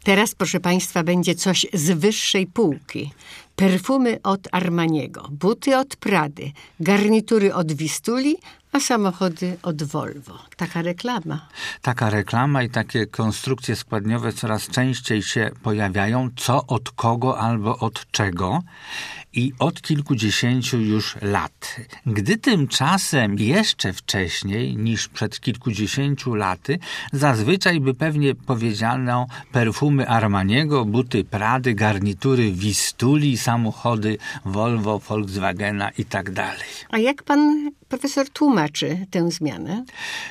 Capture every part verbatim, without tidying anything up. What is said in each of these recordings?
Teraz, proszę Państwa, będzie coś z wyższej półki. Perfumy od Armaniego, buty od Prady, garnitury od Wistuli, a samochody od Volvo. Taka reklama. Taka reklama i takie konstrukcje składniowe coraz częściej się pojawiają. Co od kogo albo od czego. I od kilkudziesięciu już lat. Gdy tymczasem jeszcze wcześniej niż przed kilkudziesięciu laty zazwyczaj by pewnie powiedziano perfumy Armaniego, buty Prady, garnitury Wistuli, samochody Volvo, Volkswagena i tak dalej. A jak pan profesor tłumaczy tę zmianę?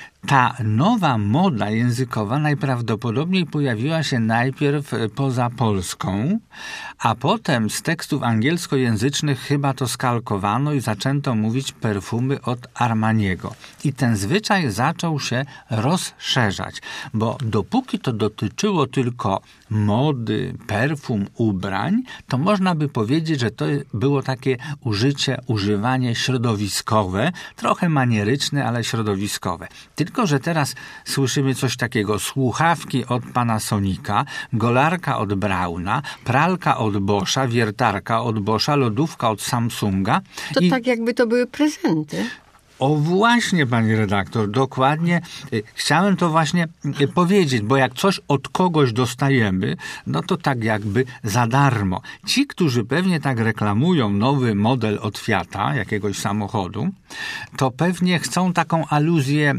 Ta nowa moda językowa najprawdopodobniej pojawiła się najpierw poza Polską, a potem z tekstów angielskojęzycznych chyba to skalkowano i zaczęto mówić perfumy od Armaniego. I ten zwyczaj zaczął się rozszerzać, bo dopóki to dotyczyło tylko mody, perfum, ubrań, to można by powiedzieć, że to było takie użycie, używanie środowiskowe, trochę manieryczne, ale środowiskowe. Tylko że teraz słyszymy coś takiego: słuchawki od Panasonica, golarka od Brauna, pralka od Boscha, wiertarka od Boscha, lodówka od Samsunga. To I... tak jakby to były prezenty. O właśnie, pani redaktor, dokładnie. Chciałem to właśnie powiedzieć, bo jak coś od kogoś dostajemy, no to tak jakby za darmo. Ci, którzy pewnie tak reklamują nowy model od Fiata, jakiegoś samochodu, to pewnie chcą taką aluzję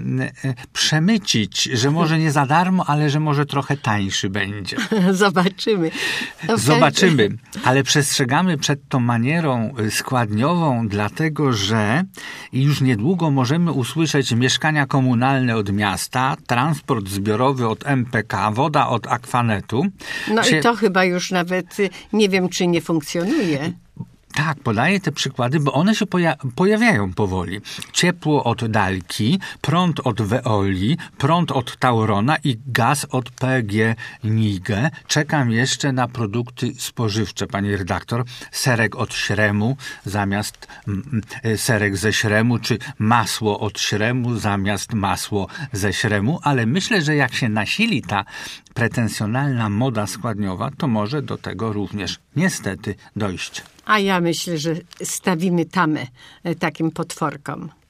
przemycić, że może nie za darmo, ale że może trochę tańszy będzie. Zobaczymy. No, Zobaczymy, ale przestrzegamy przed tą manierą składniową, dlatego że już niedługo Długo możemy usłyszeć mieszkania komunalne od miasta, transport zbiorowy od M P K, woda od Aquanetu. No Czy... i to chyba już nawet nie wiem, czy nie funkcjonuje. Tak, podaję te przykłady, bo one się poja- pojawiają powoli. Ciepło od Dalki, prąd od Veoli, prąd od Taurona i gaz od P G Nige. Czekam jeszcze na produkty spożywcze, pani redaktor. Serek od Śremu zamiast mm, serek ze Śremu, czy masło od Śremu zamiast masło ze Śremu, ale myślę, że jak się nasili ta pretensjonalna moda składniowa, to może do tego również niestety dojść. A ja myślę, że stawimy tamę takim potworkom.